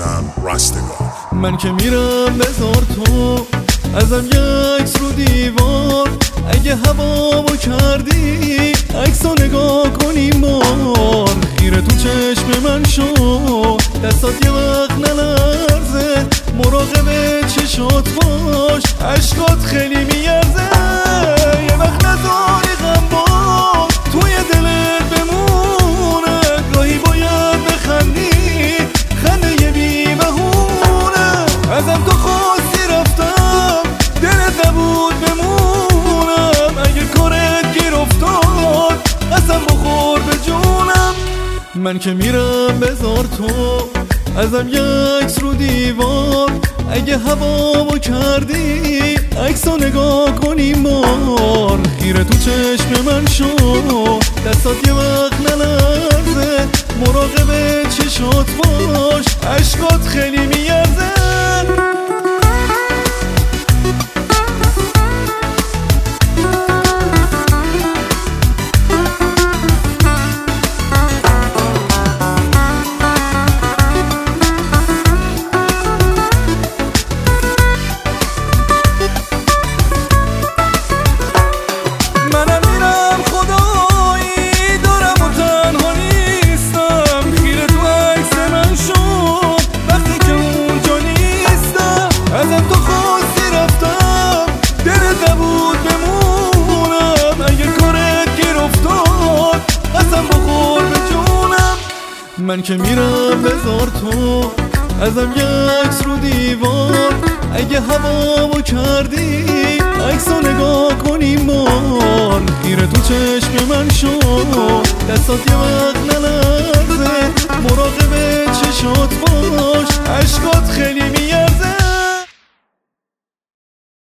حسن رستگار. من که میرم بذار تو ازم یه عکس رو دیوار، اگه هوامو کردی عکسو نگاه کنیم بار. خیره تو چشم من شو، دستات یه وقت نلرزه، مراقب چشات باش، عشقات خیلی میارزه. یه وقت نذاری غم با توی دلت بمونه، گاهی باید بخندی خنده یه بی بهونه. ازم تو خواستی رفتم دلت نبود بمونم، اگه کارت گیر افتاد قسم بخور به جونم. من که میرم بذار تو ازم یه عکس رو دیوار، اگه هوامو کردی عکسو نگاه کنیم بار. خیره تو چشم من شو، دستات یه وقت نلرزه، مراقب چشات باش، عشقات خیلی میارزه. من که میرم بذار تو ازم یه عکس رو دیوار، اگه هوامو کردی عکسو نگاه کنیم بار. خیره تو چشم من شو، دستات یه وقت نلرزه، مراقب چشات باش، عشقات خیلی